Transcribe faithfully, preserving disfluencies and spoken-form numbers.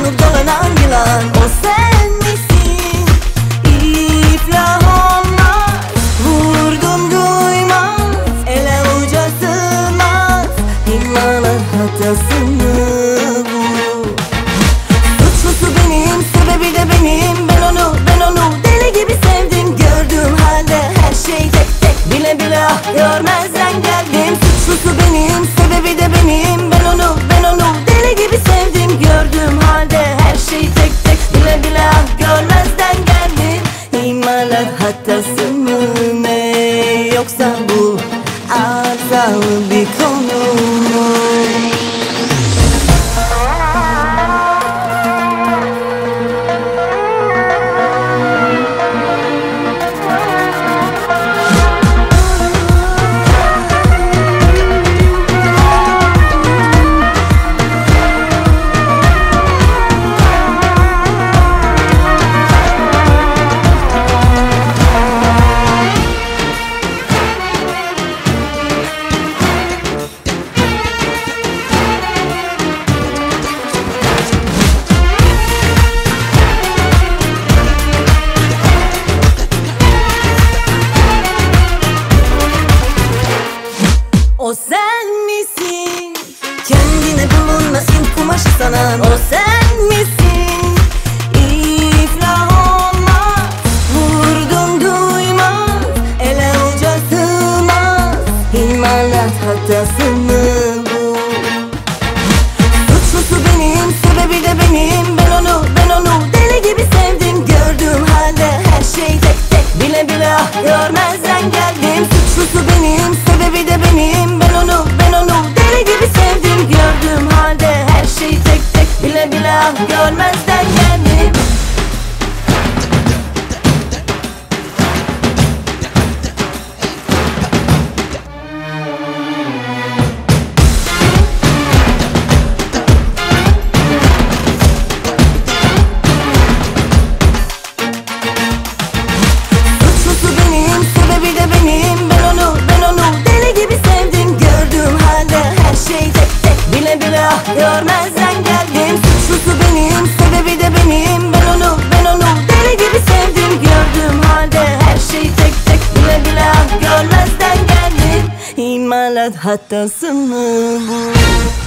dolanıp dolanan yılan. O sen misin? İflah olmaz, vurdum duymaz, ele avuca sığmaz. İmanın hatası mı bu? Suçlusu benim, sebebi de benim. Ben onu, ben onu deli gibi sevdim. Gördüğüm halde her şey tek tek, bile bile ah görmezden geldim. Suçlusu benim, sebebi de benim. Ben onu, ben onu deli gibi sevdim. Gördüğüm halde her şey tek tek, bile bile ah görmezden geldim. İmalat hatası mı ne, yoksa bu arızalı bir konu mu? O sen misin? Kendine bulunma int kumaşı sanan. O sen misin? İflah olmaz, vurdum duymaz, ele avuca sığmaz. İmalat hatası mı bu? Suçlusu benim, sebebi de benim. Ben onu, ben onu deli gibi sevdim. Gördüğüm halde her şey tek tek, bile bile ah görmezden geldim. Suçlusu benim, sebebi de benim. Ben onu, ben onu deli gibi sevdim. Gördüğüm halde her şey tek tek, bile bile ah görmezden geldim. Suçlusu benim, sebebi de benim. Ben onu, ben onu deli gibi sevdim. Gördüğüm halde her şey tek tek, bile bile ah görmezden geldim. Suçlusu benim, sebebi de benim. Ben onu, ben onu deli gibi sevdim. Gördüğüm halde her şey tek tek, bile bile ah görmezden geldim. İmalat hatası mı bu?